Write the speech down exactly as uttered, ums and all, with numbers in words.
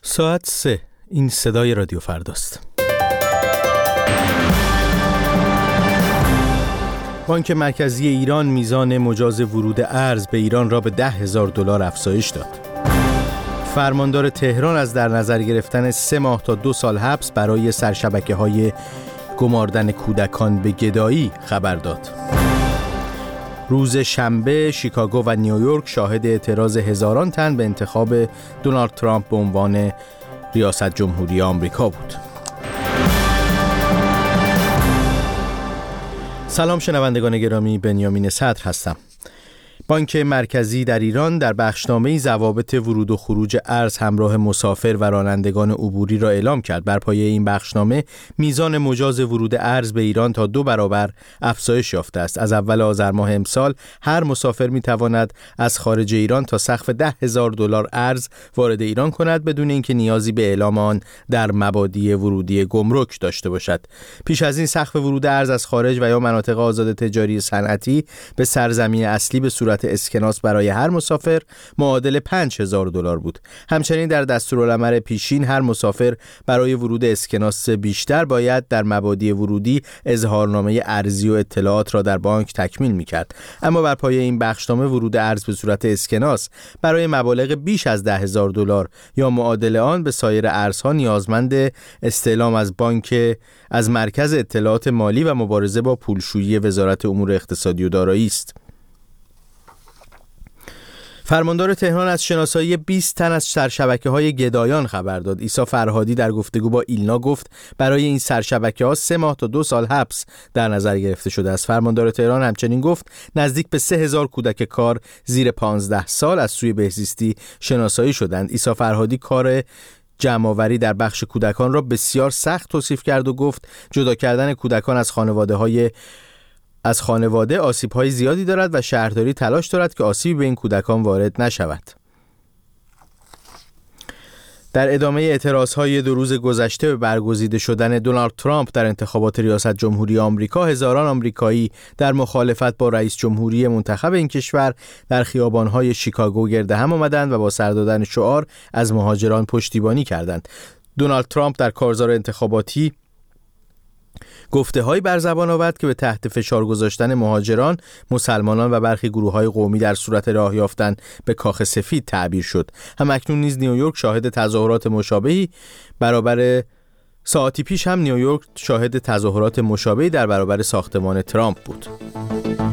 ساعت سه. این صدای رادیو فرداست. بانک مرکزی ایران میزان مجاز ورود ارز به ایران را به ده هزار دلار افزایش داد. فرماندار تهران از در نظر گرفتن سه ماه تا دو سال حبس برای سرشبکه‌های گماردن کودکان به گدایی خبر داد. روز شنبه شیکاگو و نیویورک شاهد اعتراض هزاران تن به انتخاب دونالد ترامپ به عنوان ریاست جمهوری آمریکا بود. سلام شنوندگان گرامی، بنیامین صدر هستم. بانک مرکزی در ایران در بخشنامه‌ای ضوابط ورود و خروج ارز همراه مسافر و رانندگان عبوری را اعلام کرد. بر پایه این بخشنامه میزان مجاز ورود ارز به ایران تا دو برابر افزایش یافته است. از اول آذر ماه امسال هر مسافر میتواند از خارج ایران تا سقف ده هزار دلار ارز وارد ایران کند بدون اینکه نیازی به اعلام آن در مبادی ورودی گمرک داشته باشد. پیش از این سقف ورود ارز از خارج و یا مناطق آزاد تجاری صنعتی به سرزمین اصلی به صورت اسکناس برای هر مسافر معادل پنج هزار دلار بود. همچنین در دستورالعمل پیشین هر مسافر برای ورود اسکناس بیشتر باید در مبادی ورودی اظهارنامه ارزی و اطلاعات را در بانک تکمیل می‌کرد. اما بر پایه این بخشنامه ورود ارز به صورت اسکناس برای مبالغ بیش از ده هزار دلار یا معادل آن به سایر ارزها نیازمند استعلام از بانک از مرکز اطلاعات مالی و مبارزه با پولشویی وزارت امور اقتصادی و دارایی است. فرماندار تهران از شناسایی بیست تن از سرشبکه‌های گدایان خبر داد. عیسی فرهادی در گفتگو با ایلنا گفت برای این سرشبکه‌ها سه ماه تا دو سال حبس در نظر گرفته شده است. فرماندار تهران همچنین گفت نزدیک به سه هزار کودک کار زیر پانزده سال از سوی بهزیستی شناسایی شدند. عیسی فرهادی کار جمع‌آوری در بخش کودکان را بسیار سخت توصیف کرد و گفت جدا کردن کودکان از خانواده‌های از خانواده آسیب‌های زیادی دارد و شهرداری تلاش دارد که آسیبی به این کودکان وارد نشود. در ادامه اعتراضهای دو روز گذشته به برگزیده شدن دونالد ترامپ در انتخابات ریاست جمهوری آمریکا، هزاران آمریکایی در مخالفت با رئیس جمهوری منتخب این کشور در خیابان‌های شیکاگو گرد هم آمدند و با سر دادن شعار از مهاجران پشتیبانی کردند. دونالد ترامپ در کارزار انتخاباتی گفته هایی بر زبان آورد که به تحت فشار گذاشتن مهاجران، مسلمانان و برخی گروه های قومی در صورت راه یافتن به کاخ سفید تعبیر شد. هم اکنون نیز نیویورک شاهد تظاهرات مشابهی برابر ساعتی پیش هم نیویورک شاهد تظاهرات مشابهی در برابر ساختمان ترامپ بود.